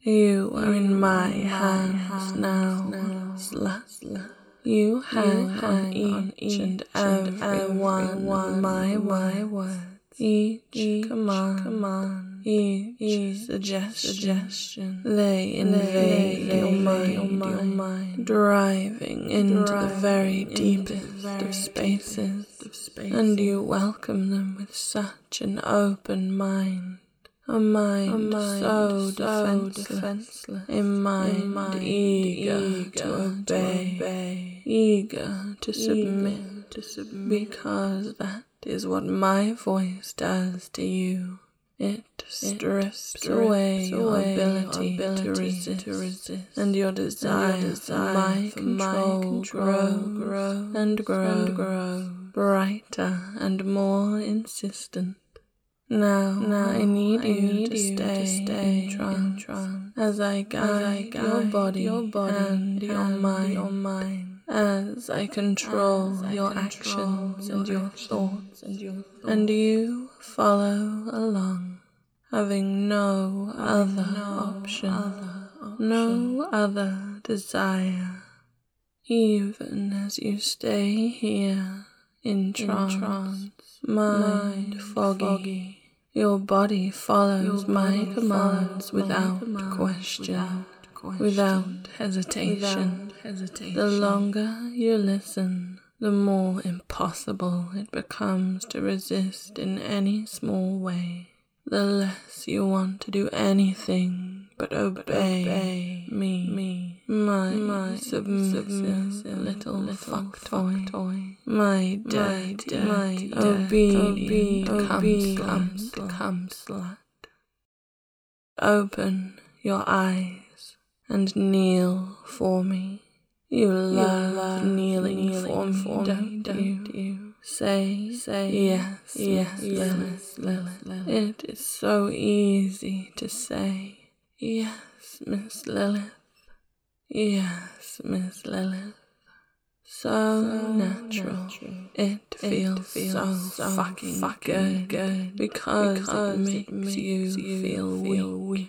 You are in my hands now, slut. You hang on each and every one of my words. Each command, each suggestion, they invade your mind, driving into the very deepest of spaces, and you welcome them with such an open mind. A mind so defenseless, a mind eager to obey, eager to submit, because that is what my voice does to you. It strips away your ability to resist, and your desire for my control grows and grows, brighter and more insistent. Now I need you to stay in trance as I guide your body and your mind, as I control your actions and your thoughts, and you follow along, having no other option, no other desire, even as you stay here in trance, mind foggy. Your body follows my commands without question, without hesitation. The longer you listen, the more impossible it becomes to resist in any small way. The less you want to do anything but obey me, my submissive little fuck toy, my dirty, my obedient come slut. Open your eyes and kneel for me. You love kneeling for me, don't you? Say yes, Lilith. It is so easy to say yes, Miss Lilith. Yes, Miss Lilith. So natural. It feels so fucking good because it makes you feel weak.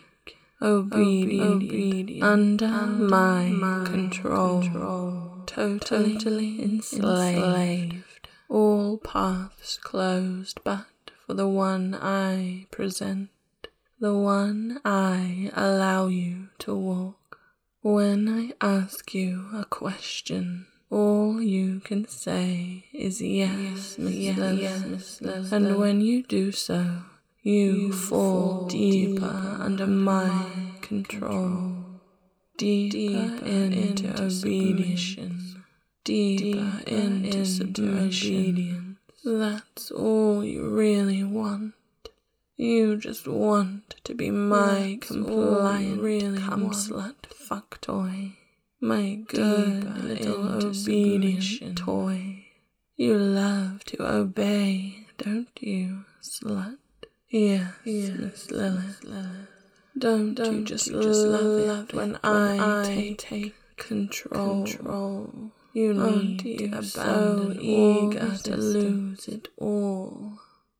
Obedient, under my control, totally enslaved. All paths closed but for the one I present, the one I allow you to walk. When I ask you a question, all you can say is yes, Miss Lilith. And when you do so, you fall deeper under my control, deeper into obedience, deeper into submission. That's all you really want. You just want to be my compliant cum-slut fuck toy, my good little obedient toy. You love to obey, don't you, slut? Yes, Miss Lilith. Don't you just love it when I take control? You need to abandon so eager to lose it all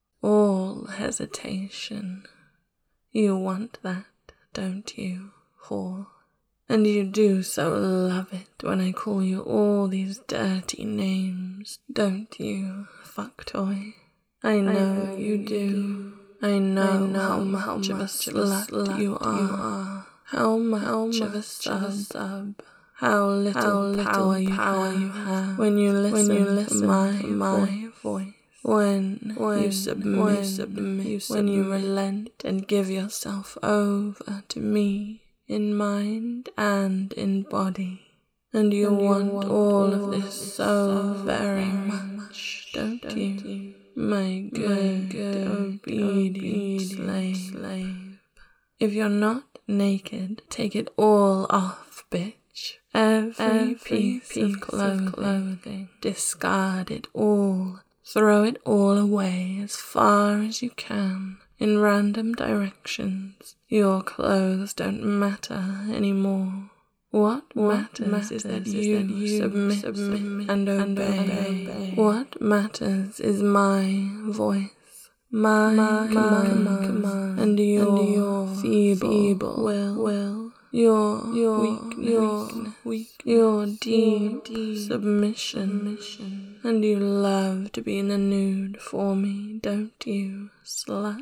hesitation. You want that, don't you, whore? And you do so love it when I call you all these dirty names, don't you, fuck toy? I know you do. I know how much of a slut you are, how much of a sub, how little power you have when you listen to my voice, when you submit, when you relent and give yourself over to me in mind and in body. And you want all of this so very much, don't you? My good obedient slave. If you're not naked, take it all off, bitch. Every piece of clothing. Discard it all. Throw it all away as far as you can in random directions. Your clothes don't matter anymore. What matters is that you submit and obey. What matters is my voice, my command, and your feeble will, your weakness, your deep submission, and you love to be in the nude for me, don't you, slut?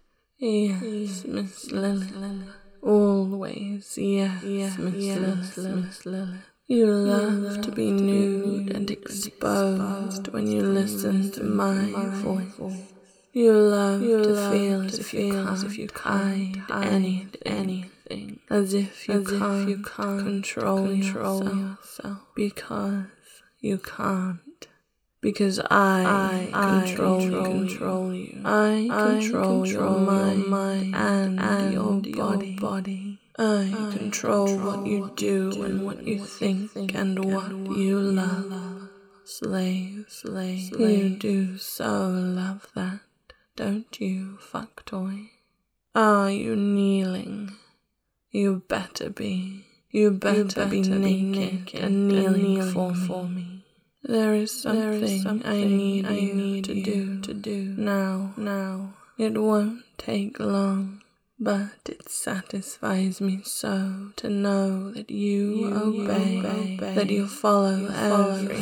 Yes, Miss Lilith. Always, yes, Miss Lilith. You love to be nude and exposed when you listen to my voice. You love to feel as if you can't hide anything, as if you can't control yourself, because you can't. Because I control you. I control your mind and your body. I control what you do and what you think and what you love. Slave, you do so love that, don't you, fuck toy? Are you kneeling? You better be. You better be naked and kneeling for me. There is something I need you to do now. It won't take long, but it satisfies me so to know that you obey, that you follow every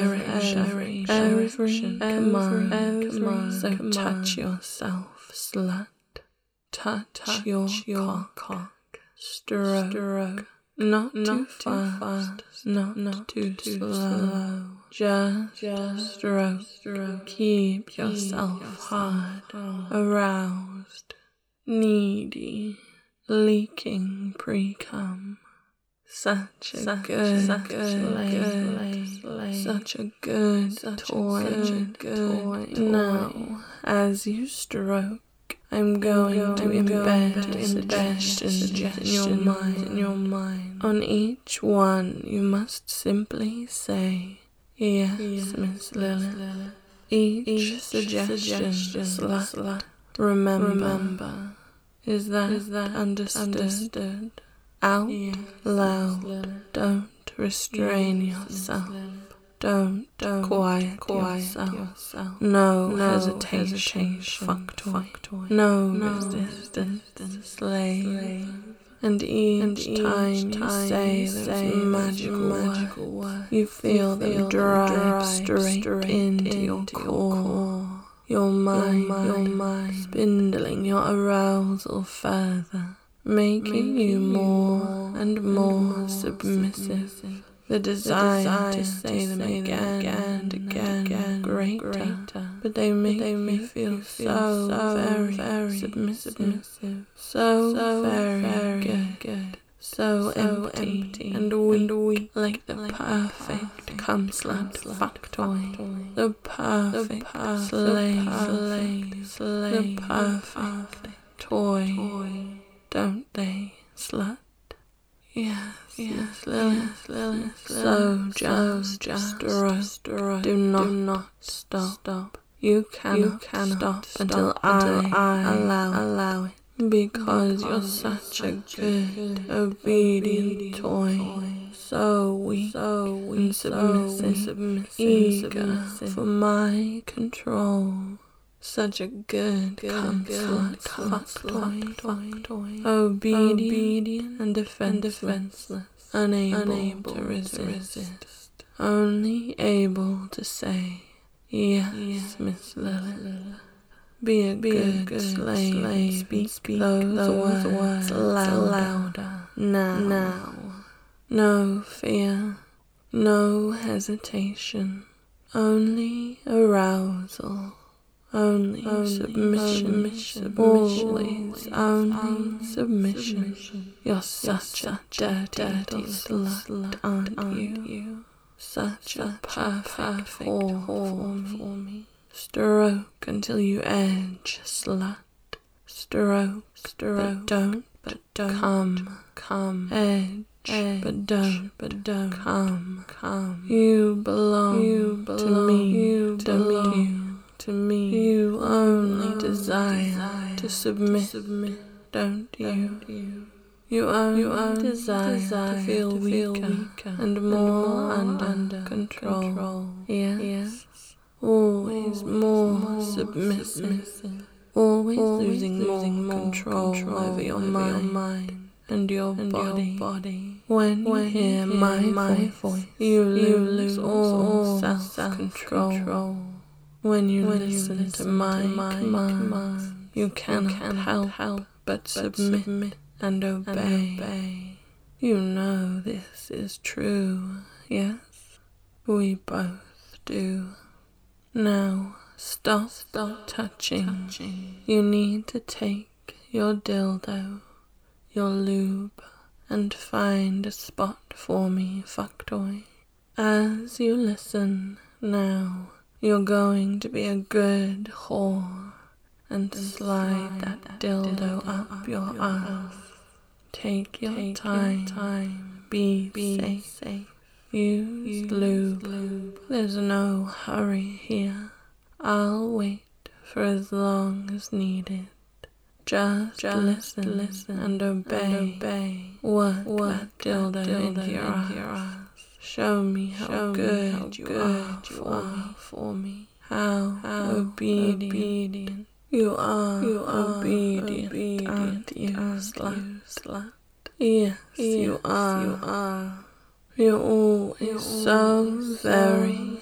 direction, command. So touch yourself, slut. Touch your cock. Stroke. Not too fast, not too slow. Just stroke. Keep yourself hard, aroused, needy, leaking pre-cum. Such a good slave, such a good toy. Now, as you stroke, I'm going to embed suggestions in your mind. On each one, you must simply say, yes, Miss Lilith. Each suggestion, slut. Remember, is that understood? Out loud. Don't restrain yourself. Don't quiet yourself. No hesitation, fuck toy. No resistance, slave. And each time you say those magical words, you feel them drive straight into your core. Your mind, spindling your arousal further, making you more and more submissive. The desire to say them again and again greater, but they make me feel so very submissive, so very good, so empty and weak, like the perfect cum-slut fuck toy, the perfect slave, the perfect toy, don't they, slut? Yes, Lilith. So just stroke. Do not stop. You cannot stop until I allow it. Because you're such a good, obedient toy. So weak and submissive, eager for my control. Such a good fuck toy. Obedient and defenseless, unable to resist. Only able to say, yes, Miss Lilith. Be a good slave. Speak those words louder. Now. No fear, no hesitation. Only arousal. Only submission. Always only submission. You're such a dirty little slut, aren't you? Such a perfect whore for me. Stroke until you edge, slut. Stroke, but don't come. Edge, but don't come. You belong to me. You only desire to submit, don't you? You only desire to feel weaker and more under control. Yes. Always more submissive, always losing more control over your mind and your body. When you hear my voice, you lose all self-control. When you listen to my command, you cannot help but submit and obey. You know this is true, yes? We both do. Now, stop touching. You need to take your dildo, your lube, and find a spot for me, fucktoy. As you listen now, you're going to be a good whore and slide that dildo up your ass. Take your time. Be safe. Use lube. There's no hurry here. I'll wait for as long as needed. Just listen and obey. Work that dildo into your ass. Show me how good you are for me. How obedient. You are obedient, aren't you, slut? Yes, you are. You're always so very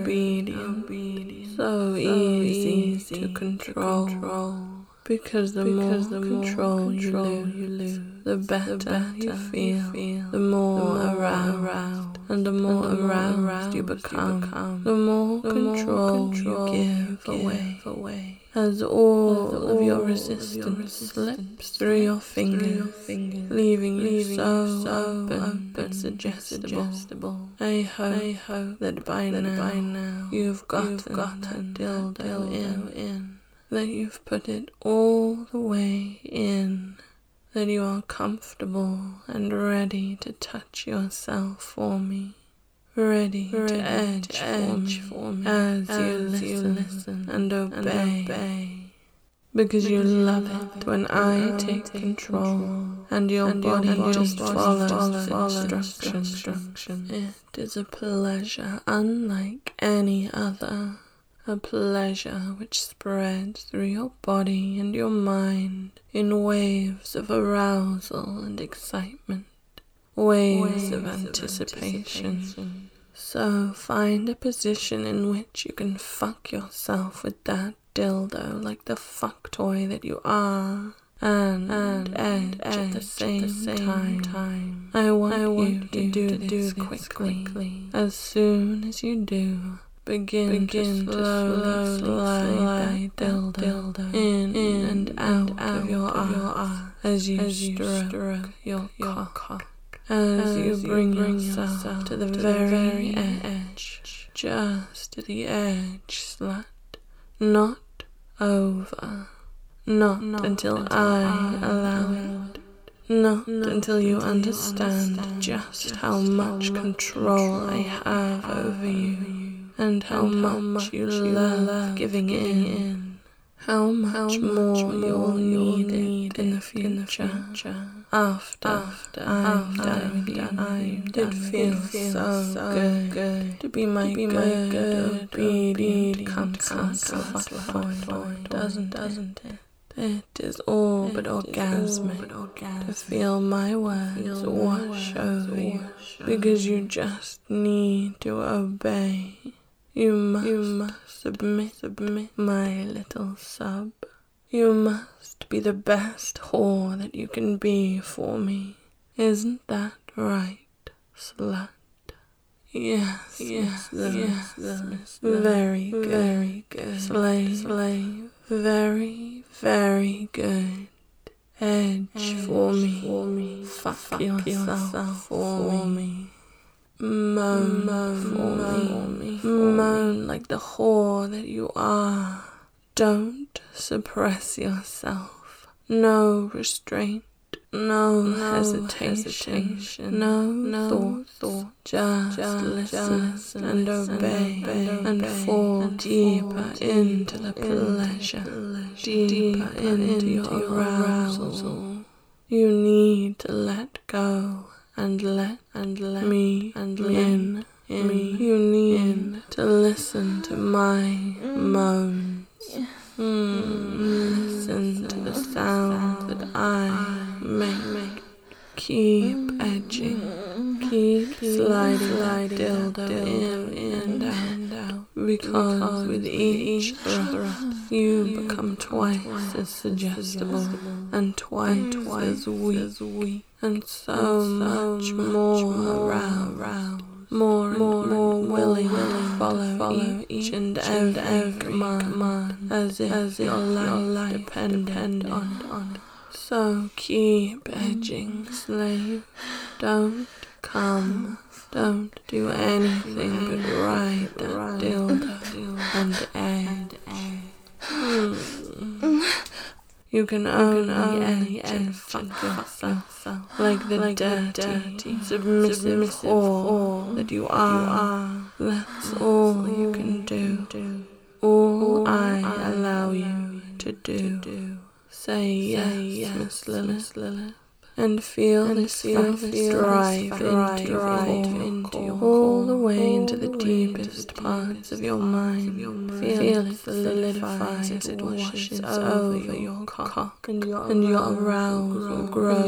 obedient, so easy to control. Because the more control you lose, the better you feel, the more aroused, and the more aroused you become, the more control you give away. As all of your resistance slips through your fingers, leaving you so open but suggestible. I hope that by now you've gotten that dildo in. That you've put it all the way in, that you are comfortable and ready to touch yourself for me, ready to edge for me as you listen and obey. Because you love it when I take control and your body just follows instructions. It is a pleasure unlike any other. A pleasure which spreads through your body and your mind in waves of arousal and excitement, waves of anticipation. So find a position in which you can fuck yourself with that dildo like the fuck toy that you are, and edge at the same time. I want you to do this quickly. As soon as you do, Begin to slowly slide dildo in and out of your ass as you stroke your cock. As you bring yourself to the very edge, just to the edge, slut. Not over. Not until I allow it. Not until you understand just how much control I have over you. And how much you love giving in. How much more you'll need it in the future. After I'm done with you. It feels so good to be my good obedient cunt, doesn't it? It is all but orgasmic to feel my words wash over you, because you just need to obey. You must submit, my little sub. You must be the best whore that you can be for me. Isn't that right, slut? Yes, very good. Slave, very good. Edge for me. Fuck yourself for me. Moan for me. Moan like the whore that you are. Don't suppress yourself. No restraint. No hesitation. No thought. Just listen and obey and fall deeper into the pleasure, deeper into your arousal. You need to let go and let me in. You need to listen to my moans. Listen to the sound that I make. Keep edging. Keep sliding that dildo in and out. Because with each thrust, you become twice as suggestible and twice as weak. And so much more aroused. More and more willing to follow each and every command as if your life depended on it. So keep edging, slave. Don't don't do anything but ride that dildo and edge. You can only edge and fuck yourself like the dirty, submissive whore that you are. That's all you can do. All I allow you to do. Say yes, Miss Lilith. And feel this drive into your all the way into the deepest parts of your mind. Feel it solidify as it washes over your cock, and your arousal grows.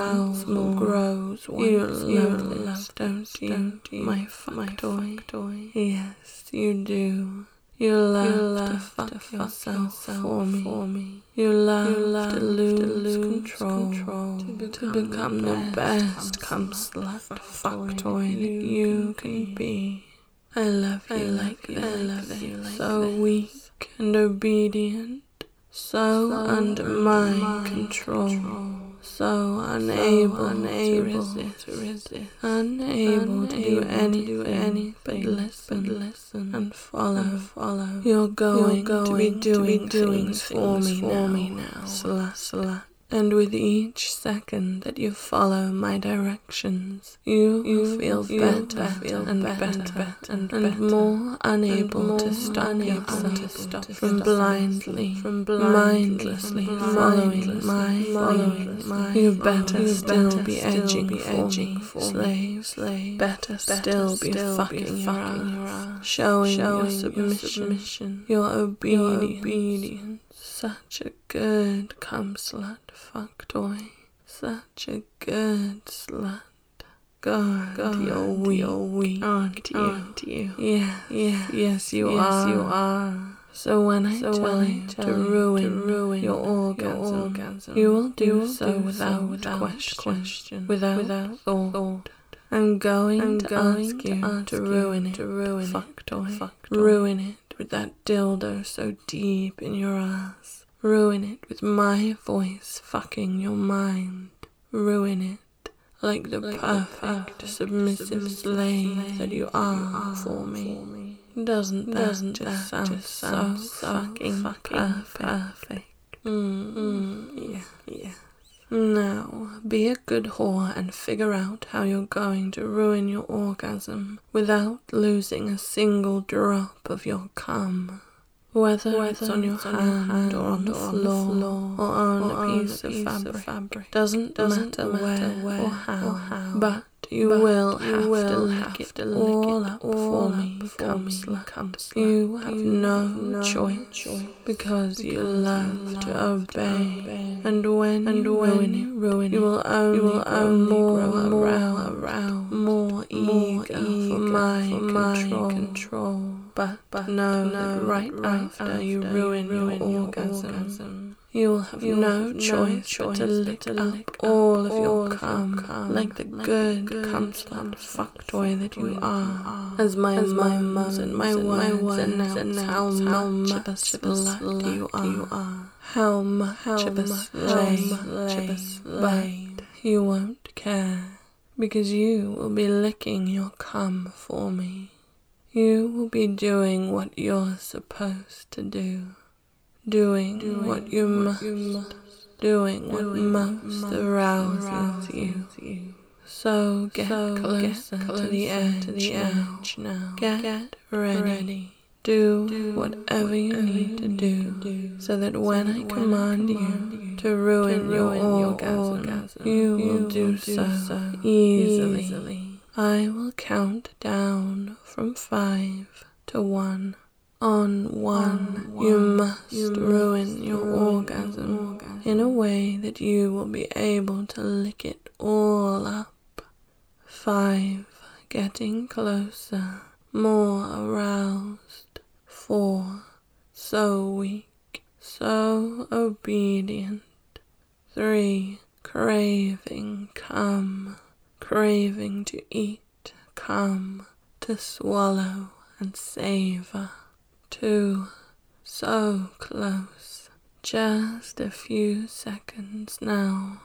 You love, don't you, my fuck toy? Yes, you do. You love to fuck yourself for me. You love to lose control, to become the best cum-slut fuck toy that you can be. I love you like this, so weak and obedient, so under my control. So unable to resist, unable to do anything but listen and follow. You're going to be doing things for me now, slut. And with each second that you follow my directions, you feel better and more unable to stop yourself from mindlessly following my. You better still be edging for me, slave. Better still be fucking your ass, showing your submission, your obedience. Such a good cum-slut fuck toy. Such a good slut. God, you're weak, aren't you? Yes, you are. So when I tell you to ruin your orgasm, you will do so without question, without thought. I'm going to ask you to ruin it, fuck toy. Ruin it with that dildo so deep in your ass. Ruin it with my voice fucking your mind. Ruin it like the perfect submissive slave that you are for me. Doesn't that just sound so fucking perfect? Yeah. Now, be a good whore and figure out how you're going to ruin your orgasm without losing a single drop of your cum. Whether it's on your hand or on the floor or on a piece of fabric, doesn't matter where or how, but you will have to lick it all up for me, cum-slut. You have no choice, because you love to obey, and when you ruin it, you will only grow around, more eager for my control. But know that right after you ruin your orgasm, you will have no choice but to lick up all of your cum, like the good cum-slut fuck toy that you are. As my mums and my words announce how much of a slut you are. How much of a slave, but you won't care, because you will be licking your cum for me. You will be doing what you're supposed to do, doing what you must, doing what most arouses you. So get closer to the edge now. Get ready. Do whatever you need to do, so that when I command you to ruin your orgasm, you will do so easily. I will count down from 5 to 1. On one, you must ruin your orgasm in a way that you will be able to lick it all up. 5, getting closer, more aroused. 4, so weak, so obedient. 3, craving come, craving to eat, come, to swallow and savor. 2, so close, just a few seconds now.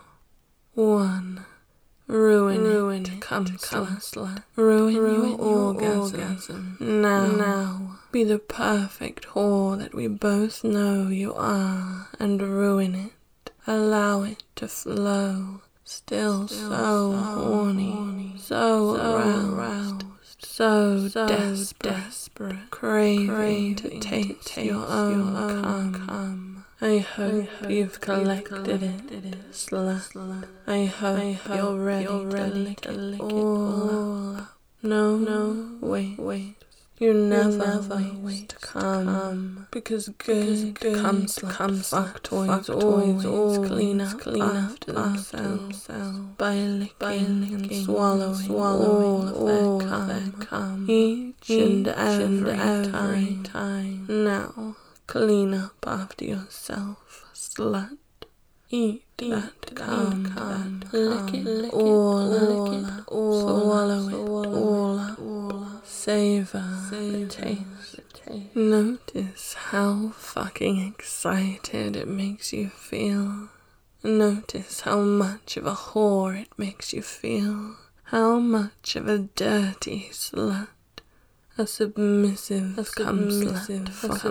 1, ruin it, come slut, ruin your orgasm. Now, be the perfect whore that we both know you are, and ruin it. Allow it to flow, still so horny, so aroused, so desperate, craving to taste your own cum. I hope you've collected it, slut. I hope you're ready to lick it all up. No, wait. You never waste to come, because good comes fuck toys always clean up after themselves by licking and swallowing all of their cum each and every time. Now, clean up after yourself, slut. Eat that cum, lick it all up, swallow it all up, savor the taste. Notice how fucking excited it makes you feel. Notice how much of a whore it makes you feel. How much of a dirty slut. A submissive cum slut,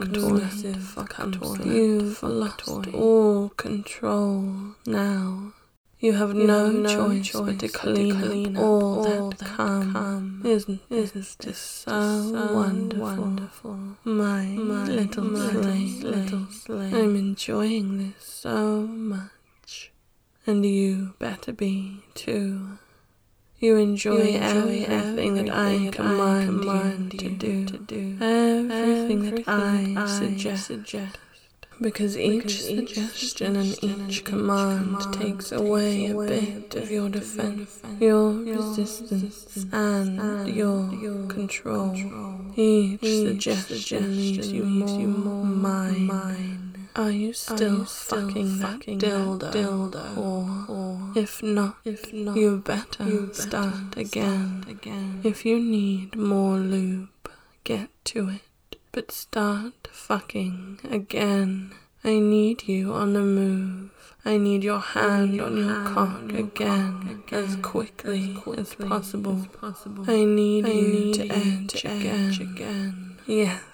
fuck toy. You've lost all control now. You have no choice but to clean up all that cum. Isn't this so wonderful? My little slave. I'm enjoying this so much. And you better be too. You enjoy everything that I command you to do. Everything that I suggest. Because each suggestion and each command takes away a bit of your defense, your resistance, and your control. Each suggestion leaves you more mine. Are you still fucking that dildo? Or if not, you better start again. If you need more lube, get to it. But start fucking again. I need you on the move. I need your hand on your cock again, as quickly as possible. I need you to edge again. Yes,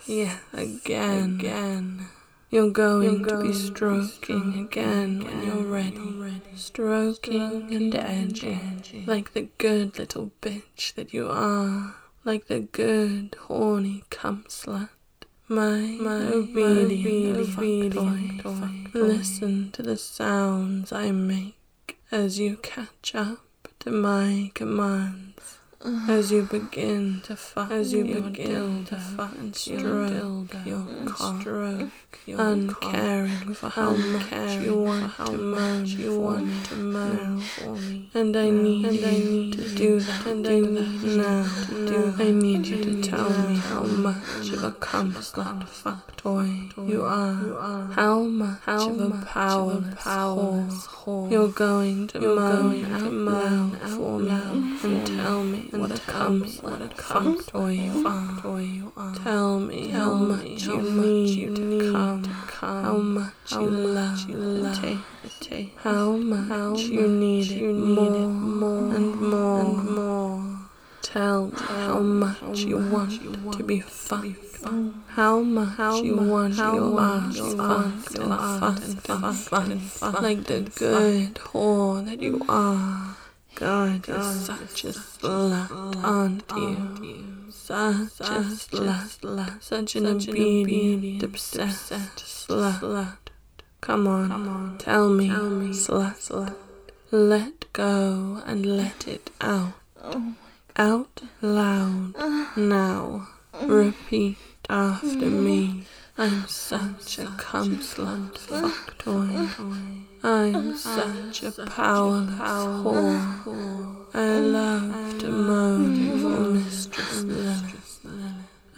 again. You're going to be stroking again when you're ready. Stroking and edging, like the good little bitch that you are. Like the good, horny cum slut. My obedient fuck toy. Listen to the sounds I make as you catch up to my commands. As you begin to fuck, and stroke your cock, uncaring for how much you want to moan for me. And I need you to do that now. I need you to tell me how much of a cum slut fuck toy you are. How much of a powerless whore you're going to moan out loud for me, and tell me what a cum fuck toy you are. Tell me how much you need to come, how much you love the taste, how much you need it more and more. Tell me how much you want to be fucked. How much you want your ass fucked like the good whore that you are. God, you're such a slut, aren't you? Such a slut, such an obedient, obsessed slut. Come on, tell me, slut. Let go and let it out. Out loud, now. Repeat after me.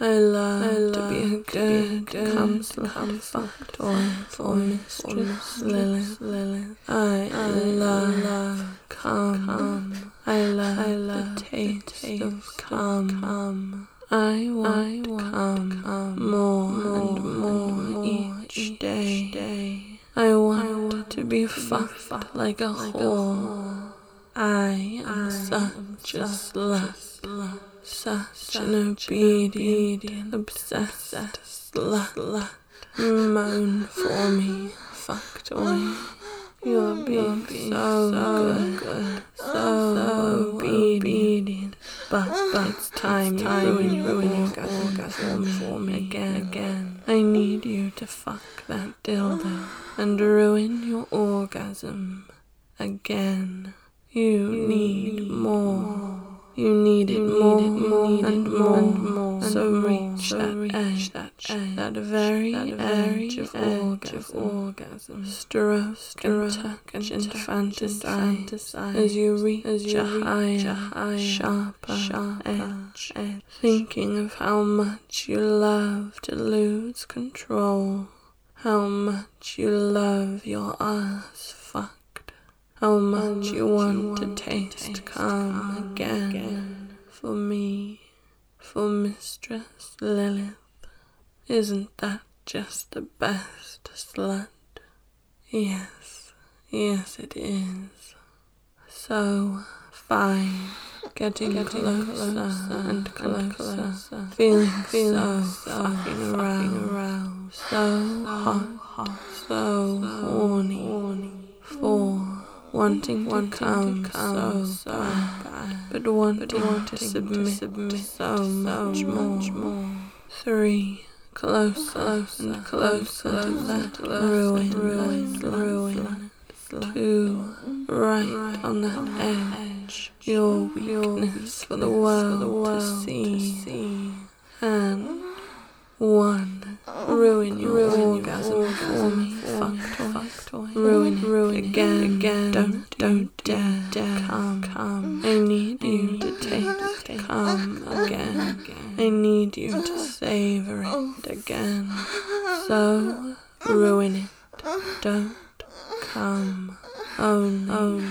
I love to be a good fuck toy for Mistress Lilith. I love cum. I love the taste of cum. I want cum more and more each day. I want to be fucked like a whore. I am such a slut. Such an obedient, obsessed slut. Moan for me, fuck toy. You're being so good, so obedient. But it's time you ruin your orgasm for me again. I need you to fuck that dildo and ruin your orgasm again. You need more. You need it more and more. So reach that edge, that very edge of orgasm. Stroke and touch and fantasize as you reach a higher, sharper edge. Thinking of how much you love to lose control. How much you love your ass fucked. How much you want to taste cum again for me, for Mistress Lilith. Isn't that just the best slut? Yes, it is. So fine, getting closer and closer, feeling so fucking aroused, so hot, so horny for wanting to come so bad, but wanting to submit so much more. 3, closer and closer to that ruin. 2, right on that edge, your weakness for the world to see. And 1, ruin your orgasm for me, fuck toy. Ruin it again. Don't dare come. I need you to taste cum again. I need you to savor it again. So ruin it. Don't come. Only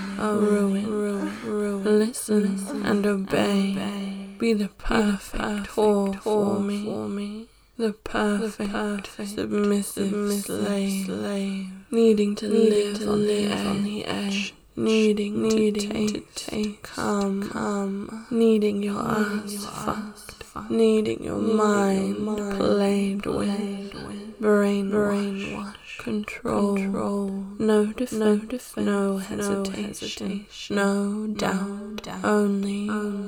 ruin. Listen and obey. Be the perfect whore for me. The perfect submissive slave, needing to live on the edge, needing to take cum, needing your ass fucked, needing your mind played with, brainwash, control, no defense, no hesitation, no doubt, only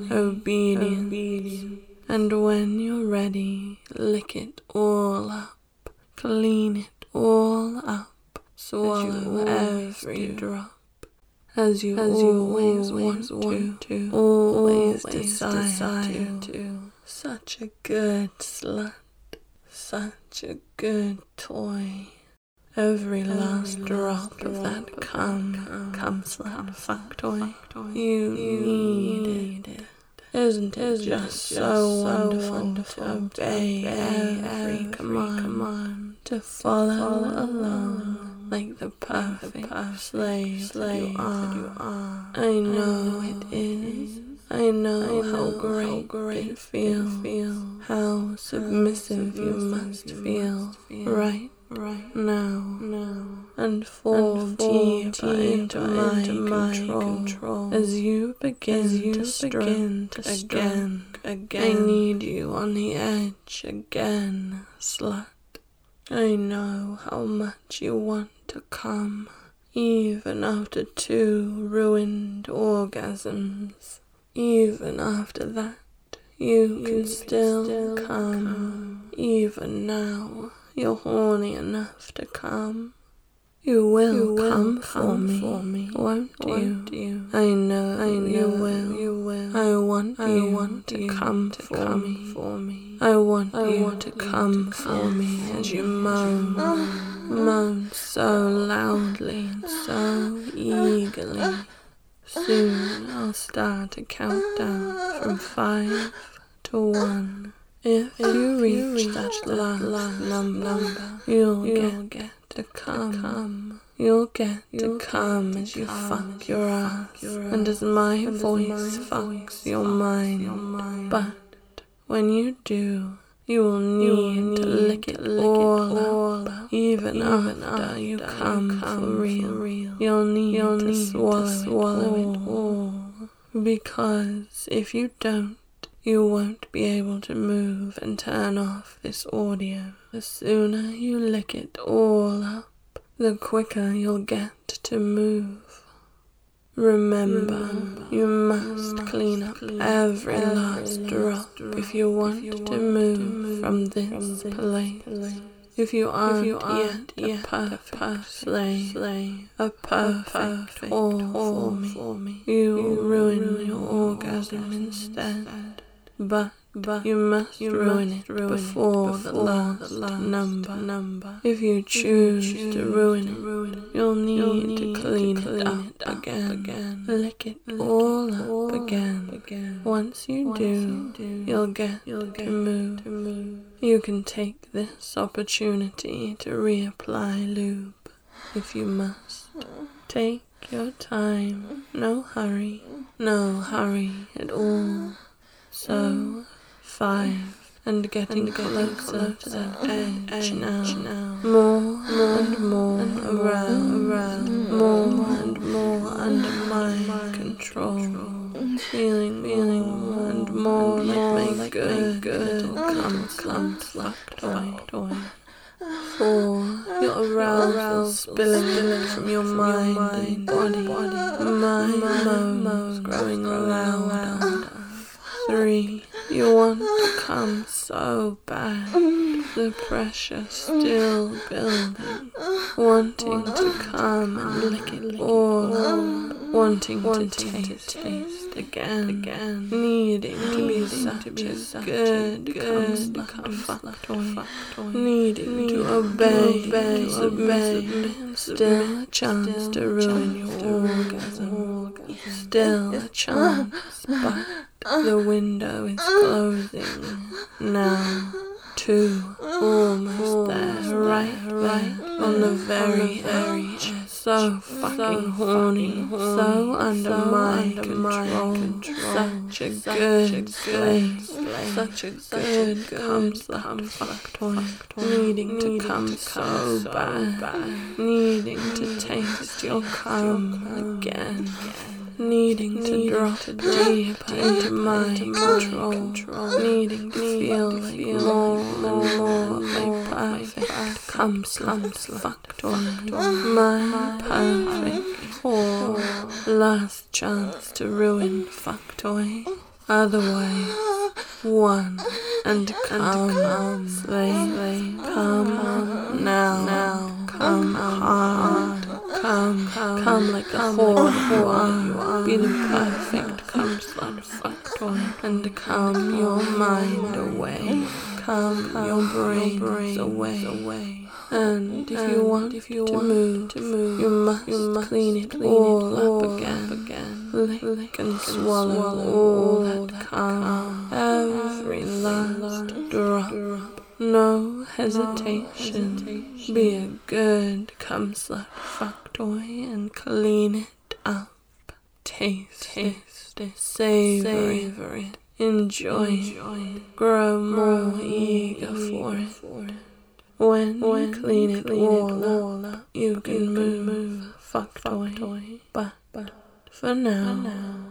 obedience. And when you're ready, lick it all up, clean it all up, swallow every drop, as you always want to, always desire to. Such a good slut, such a good toy. Every last drop of that cum slut fuck toy. You need it. Isn't it just so wonderful to obey every command, to follow along like the perfect slave that you are? I know it is. I know how great it feels, how submissive you must feel right now, and fall deeper into my control as you begin to stroke again. I need you on the edge again, slut. I know how much you want to come, even after 2 ruined orgasms. Even after that, you can still come. Even now, you're horny enough to come. You will come for me, won't you? I know you will. I want you to come for me. I want you to come for me as you moan so loudly and so eagerly. Soon I'll start a countdown from 5 to 1. If you reach that last number, you'll get to come. You'll get to come as you fuck your ass, and as my voice fucks your mind. But when you do, you will need to lick it all up, even after you come for real. You'll need to swallow it all, because if you don't, you won't be able to move and turn off this audio. The sooner you lick it all up, the quicker you'll get to move. Remember, you must clean up every last drop if you want to move from this place. If you aren't yet a perfect slave, a perfect whore for me, you will ruin your orgasm instead. But you must ruin it before the last number. If you choose to ruin it, you'll need to clean it up again. Lick it all up again. Once you do, you'll get to move. You can take this opportunity to reapply lube if you must. Take your time. No hurry at all. So, 5, and getting closer to the edge now. More and more around, more and more under my control. Feeling more and more like my good little cum suck toy. 4, your arousal spilling from your mind and body. My moans growing louder. 3, you want to come so bad, the pressure still building, wanting to come and lick it all, wanting to taste again, needing to be such a good fuck toy, needing to obey, submit, still a chance to ruin your orgasm, still a chance, but the window is closing now. 2, almost there, right on the very edge. So fucking horny, so under my control. Such a good place, such a good fuck toy. Needing to come so bad, needing to taste your cum again. Needing to drop deeper into my control, needing to feel like more and more like perfect cum fuck toy, my perfect whore, last chance to ruin fuck toy, otherwise 1 and come, slave, come now, come hard. Come like a whore you are. Be the perfect cum slut fuck toy, and calm your mind away. Calm your brains away. And if you want to move, you must clean it all up again. Lick and swallow all that cum, every last drop. No hesitation. Be a good cum slut fuck toy and clean it up. Taste it, savor it, enjoy it, grow more eager for it. When you clean it all up, you can move fuck toy. But for now,